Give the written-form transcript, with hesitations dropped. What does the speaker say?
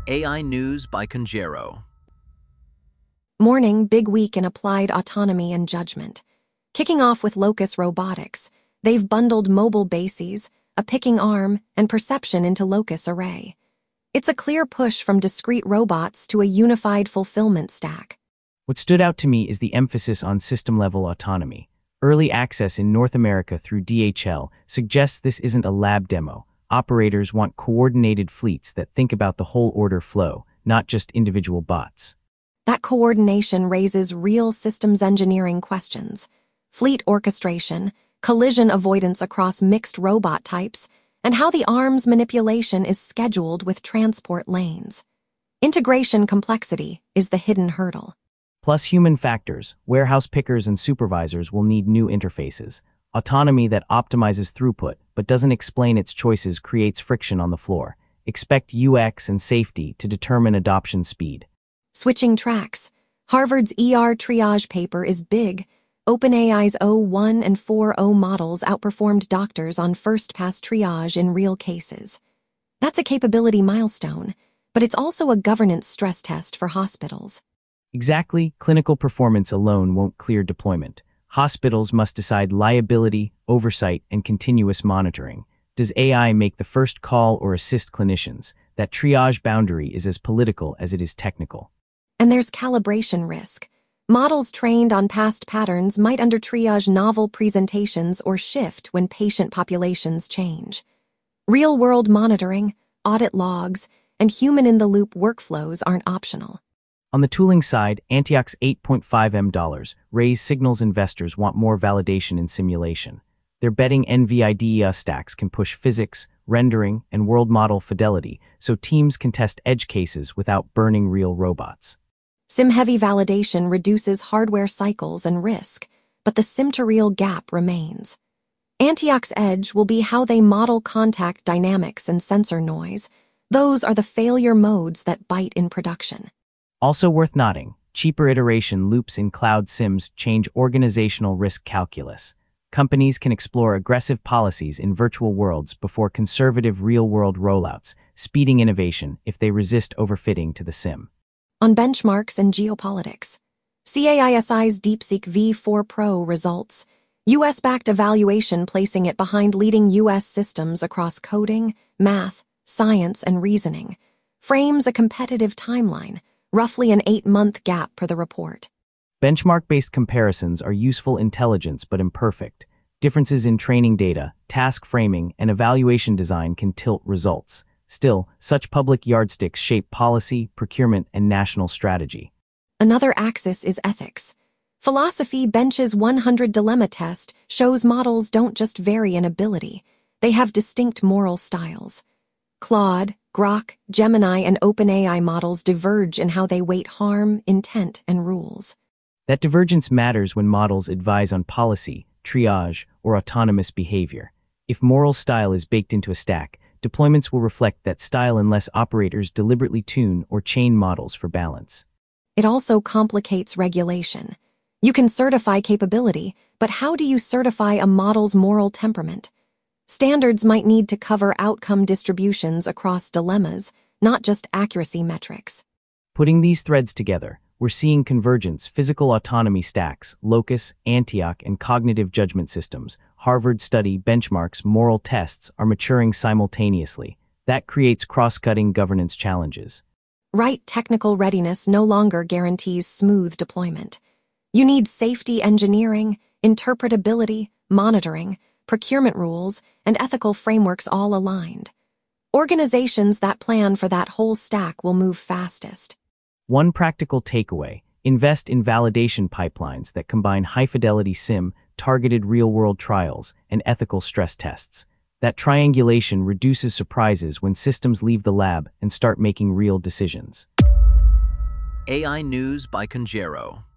AI News by Conjero. Morning, big week in applied autonomy and judgment. Kicking off with Locus Robotics, they've bundled mobile bases, a picking arm, and perception into Locus Array. It's a clear push from discrete robots to a unified fulfillment stack. What stood out to me is the emphasis on system-level autonomy. Early access in North America through DHL suggests this isn't a lab demo. Operators want coordinated fleets that think about the whole order flow, not just individual bots. That coordination raises real systems engineering questions. Fleet orchestration, collision avoidance across mixed robot types, and how the arm's manipulation is scheduled with transport lanes. Integration complexity is the hidden hurdle. Plus human factors, warehouse pickers and supervisors will need new interfaces. Autonomy that optimizes throughput but doesn't explain its choices creates friction on the floor. Expect UX and safety to determine adoption speed. Switching tracks. Harvard's triage paper is big. OpenAI's o1 and 4.0 models outperformed doctors on first-pass triage in real cases. That's a capability milestone, but it's also a governance stress test for hospitals. Exactly, clinical performance alone won't clear deployment. Hospitals must decide liability, oversight, and continuous monitoring. Does AI make the first call or assist clinicians? That triage boundary is as political as it is technical. And there's calibration risk. Models trained on past patterns might under-triage novel presentations or shift when patient populations change. Real-world monitoring, audit logs, and human-in-the-loop workflows aren't optional. On the tooling side, Antioch's $8.5 raise signals investors want more validation in simulation. They're betting NVIDIA stacks can push physics, rendering, and world model fidelity so teams can test edge cases without burning real robots. Sim-heavy validation reduces hardware cycles and risk, but the sim-to-real gap remains. Antioch's edge will be how they model contact dynamics and sensor noise. Those are the failure modes that bite in production. Also worth noting, cheaper iteration loops in cloud sims change organizational risk calculus. Companies can explore aggressive policies in virtual worlds before conservative real-world rollouts, speeding innovation if they resist overfitting to the sim. On benchmarks and geopolitics, CAISI's DeepSeek V4 Pro results, US-backed evaluation placing it behind leading US systems across coding, math, science, and reasoning, frames a competitive timeline, roughly an 8-month gap per the report. Benchmark-based comparisons are useful intelligence but imperfect. Differences in training data, task framing, and evaluation design can tilt results. Still, such public yardsticks shape policy, procurement, and national strategy. Another axis is ethics. Philosophy Bench's 100 Dilemma test shows models don't just vary in ability, they have distinct moral styles. Claude, Grok, Gemini, and OpenAI models diverge in how they weight harm, intent, and rules. That divergence matters when models advise on policy, triage, or autonomous behavior. If moral style is baked into a stack, deployments will reflect that style unless operators deliberately tune or chain models for balance. It also complicates regulation. You can certify capability, but how do you certify a model's moral temperament? Standards might need to cover outcome distributions across dilemmas, not just accuracy metrics. Putting these threads together, we're seeing convergence, physical autonomy stacks, Locus, Antioch, and cognitive judgment systems. Harvard study benchmarks, moral tests are maturing simultaneously. That creates cross-cutting governance challenges. Right technical readiness no longer guarantees smooth deployment. You need safety engineering, interpretability, monitoring, procurement rules, and ethical frameworks all aligned. Organizations that plan for that whole stack will move fastest. One practical takeaway: invest in validation pipelines that combine high-fidelity sim, targeted real-world trials, and ethical stress tests. That triangulation reduces surprises when systems leave the lab and start making real decisions. AI News by Conjero.